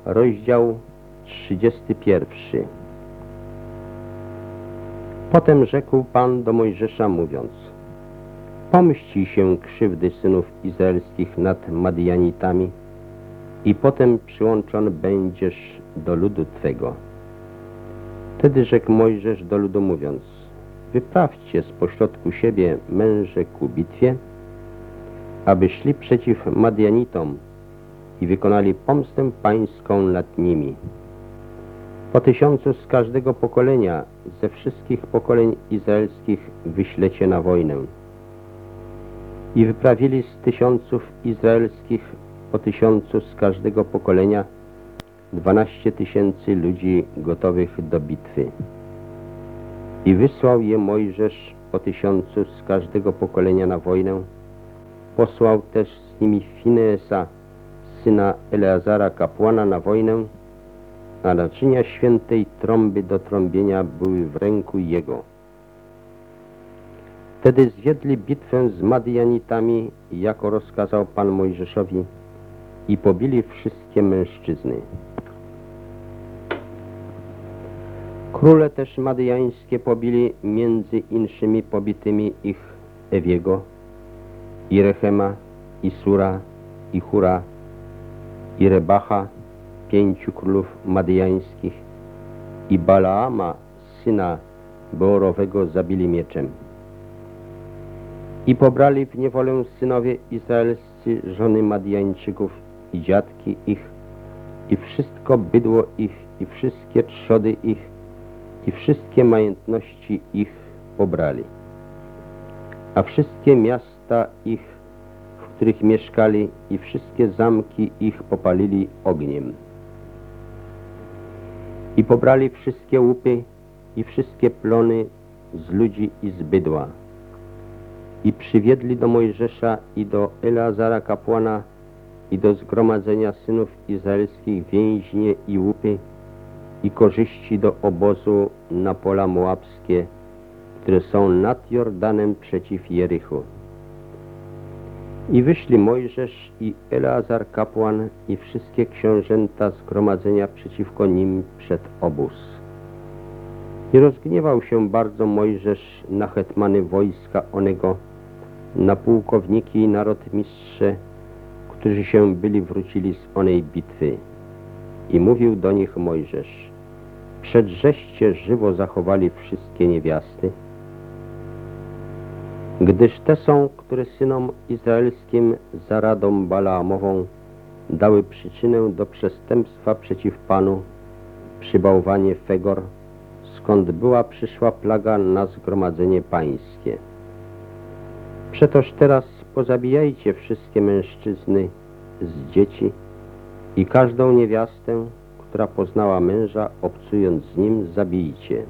rozdział 31. Potem rzekł Pan do Mojżesza, mówiąc: pomści się krzywdy synów izraelskich nad Madianitami i potem przyłączony będziesz do ludu Twego. Wtedy rzekł Mojżesz do ludu, mówiąc: wyprawcie z pośrodku siebie męże ku bitwie, aby szli przeciw Madianitom i wykonali pomstę pańską nad nimi. Po 1000 z każdego pokolenia, ze wszystkich pokoleń izraelskich wyślecie na wojnę. I wyprawili z 1000 izraelskich po 1000 z każdego pokolenia 12 000 ludzi gotowych do bitwy. I wysłał je Mojżesz po 1000 z każdego pokolenia na wojnę. Posłał też z nimi Fineesa, syna Eleazara kapłana, na wojnę, a naczynia świętej trąby do trąbienia były w ręku jego. Wtedy zwiedli bitwę z Madianitami, jako rozkazał Pan Mojżeszowi, i pobili wszystkie mężczyzny. Króle też madiańskie pobili między inszymi pobitymi ich Ewiego, i Rechema, i Sura, i Hura, i Rebacha, 5 królów madiańskich, i Balaama, syna Beorowego, zabili mieczem. I pobrali w niewolę synowie izraelscy żony Madiańczyków i dziadki ich, i wszystko bydło ich, i wszystkie trzody ich, i wszystkie majątności ich pobrali. A wszystkie miasta ich, w których mieszkali, i wszystkie zamki ich popalili ogniem. I pobrali wszystkie łupy i wszystkie plony z ludzi i z bydła. I przywiedli do Mojżesza i do Eleazara kapłana i do zgromadzenia synów izraelskich więźnie i łupy i korzyści do obozu na pola moabskie, które są nad Jordanem przeciw Jerichu. I wyszli Mojżesz i Eleazar kapłan i wszystkie książęta zgromadzenia przeciwko nim przed obóz. I rozgniewał się bardzo Mojżesz na hetmany wojska onego, na pułkowniki i na rotmistrze, którzy się byli wrócili z onej bitwy. I mówił do nich Mojżesz: przedżeście żywo zachowali wszystkie niewiasty, gdyż te są, które synom izraelskim za radą Balaamową dały przyczynę do przestępstwa przeciw Panu przy bałwanie Fegor, skąd była przyszła plaga na zgromadzenie pańskie. Przetoż teraz pozabijajcie wszystkie mężczyzny z dzieci i każdą niewiastę, która poznała męża, obcując z nim, zabijcie.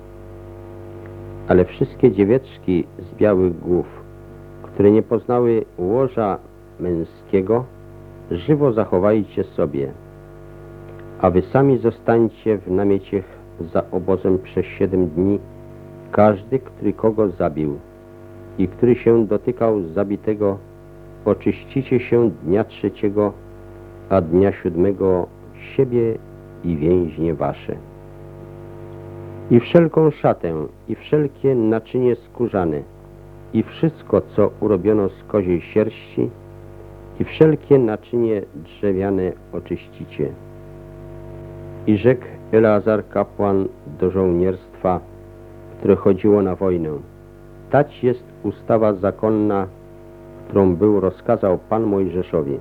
Ale wszystkie dzieweczki z białych głów, które nie poznały łoża męskiego, żywo zachowajcie sobie, a wy sami zostańcie w namiecie za obozem przez 7 dni, każdy, który kogo zabił i który się dotykał zabitego, oczyścicie się dnia 3, a dnia 7 siebie i więźnie wasze. I wszelką szatę, i wszelkie naczynie skórzane, i wszystko, co urobiono z koziej sierści, i wszelkie naczynie drzewiane oczyścicie. I rzekł Eleazar kapłan do żołnierstwa, które chodziło na wojnę: tać jest ustawa zakonna, którą był rozkazał Pan Mojżeszowi.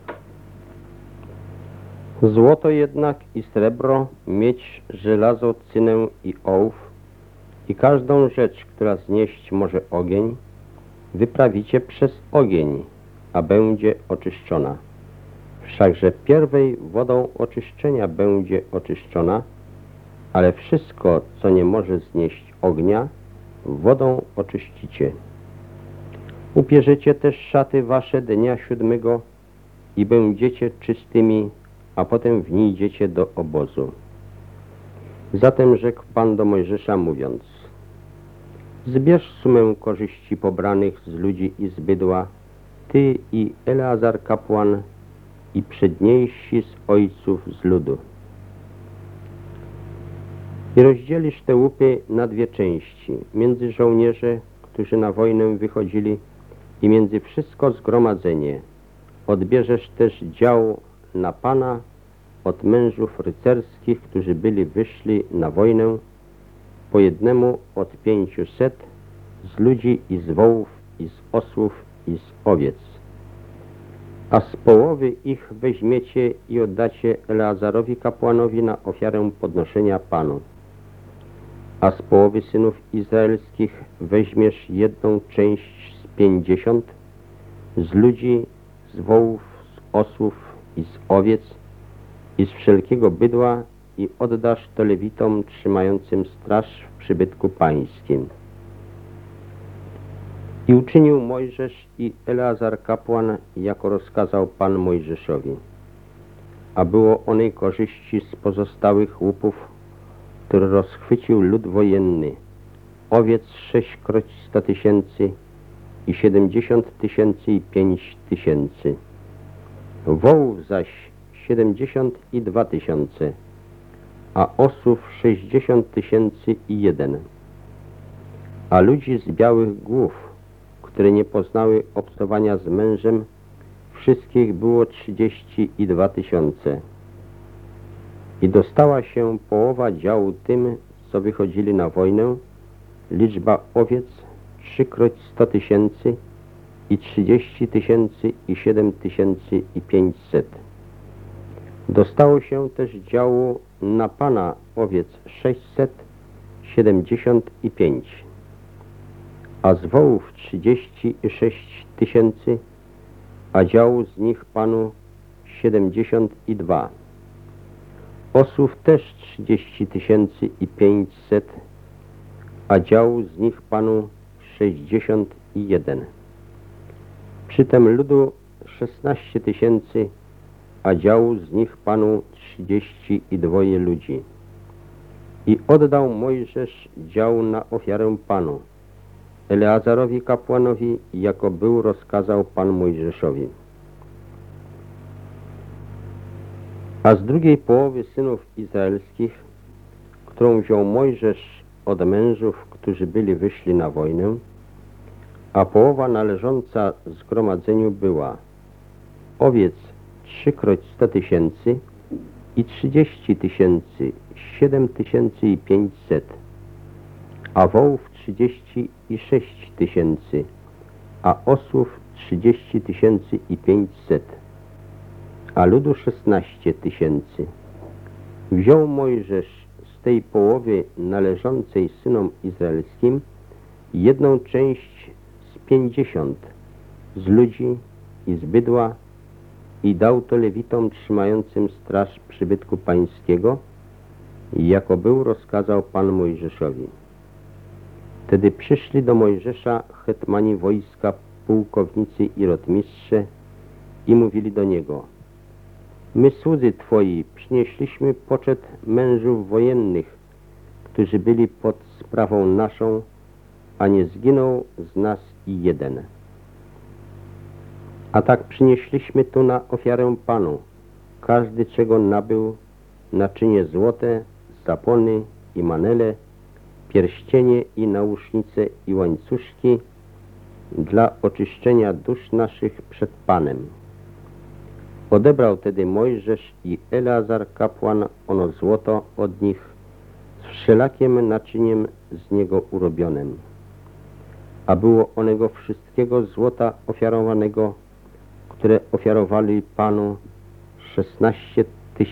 Złoto jednak i srebro, miedź, żelazo, cynę i ołów i każdą rzecz, która znieść może ogień, wyprawicie przez ogień, a będzie oczyszczona. Wszakże pierwej wodą oczyszczenia będzie oczyszczona, ale wszystko, co nie może znieść ognia, wodą oczyścicie. Upierzecie też szaty wasze dnia 7 i będziecie czystymi, a potem wnijdziecie do obozu. Zatem rzekł Pan do Mojżesza, mówiąc: zbierz sumę korzyści pobranych z ludzi i z bydła, ty i Eleazar kapłan, i przedniejsi z ojców z ludu. I rozdzielisz te łupy na dwie części, między żołnierze, którzy na wojnę wychodzili, i między wszystko zgromadzenie. Odbierzesz też dział na Pana od mężów rycerskich, którzy wyszli na wojnę, po jednemu od 500, z ludzi i z wołów, i z osłów, i z owiec. A z połowy ich weźmiecie i oddacie Eleazarowi kapłanowi na ofiarę podnoszenia Panu. A z połowy synów izraelskich weźmiesz jedną część z 50, z ludzi, z wołów, z osłów i z owiec, i z wszelkiego bydła, i oddasz to lewitom trzymającym straż w przybytku pańskim. I uczynił Mojżesz i Eleazar kapłan, jako rozkazał Pan Mojżeszowi. A było onej korzyści z pozostałych łupów, które rozchwycił lud wojenny, owiec 6x 100 000 i 70 000 i 5 000, wołów zaś 72 000, a osłów 60 001, a ludzi z białych głów, które nie poznały obcowania z mężem, wszystkich było 32 000. I dostała się połowa działu tym, co wychodzili na wojnę, liczba owiec 3x 100 000 i 30 000 i 7 500. Dostało się też działu na Pana owiec 675, a z wołów 36 000, a działu z nich Panu 72. Osłów też 30 500, a działu z nich Panu 61. Przytem ludu 16 000, a działu z nich Panu 32 ludzi. I oddał Mojżesz dział na ofiarę Panu, Eleazarowi kapłanowi, jako był rozkazał Pan Mojżeszowi. A z drugiej połowy synów izraelskich, którą wziął Mojżesz od mężów, którzy wyszli na wojnę, a połowa należąca zgromadzeniu była owiec 3x 100 000 i 30 000, 7 500, a wołów 36 000, a osłów 30 500, a ludu 16 000. Wziął Mojżesz z tej połowy należącej synom izraelskim jedną część z 50, z ludzi i z bydła, i dał to lewitom trzymającym straż przybytku pańskiego, jako był rozkazał Pan Mojżeszowi. Wtedy przyszli do Mojżesza hetmani wojska, pułkownicy i rotmistrze, i mówili do niego: my, słudzy Twoi, przynieśliśmy poczet mężów wojennych, którzy byli pod sprawą naszą, a nie zginął z nas i jeden. A tak przynieśliśmy tu na ofiarę Panu, każdy czego nabył, naczynie złote, zapony i manele, pierścienie i nausznice i łańcuszki dla oczyszczenia dusz naszych przed Panem. Odebrał tedy Mojżesz i Eleazar kapłan ono złoto od nich z wszelakim naczyniem z niego urobionym. A było onego wszystkiego złota ofiarowanego, które ofiarowali Panu 16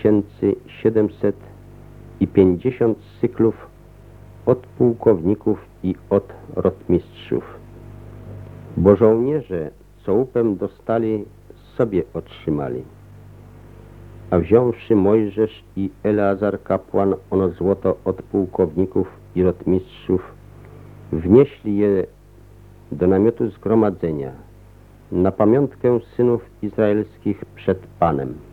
750 syklów od pułkowników i od rotmistrzów. Bo żołnierze, co łupem dostali, sobie otrzymali. A wziąwszy Mojżesz i Eleazar kapłan ono złoto od pułkowników i rotmistrzów, wnieśli je do namiotu zgromadzenia, na pamiątkę synów izraelskich przed Panem.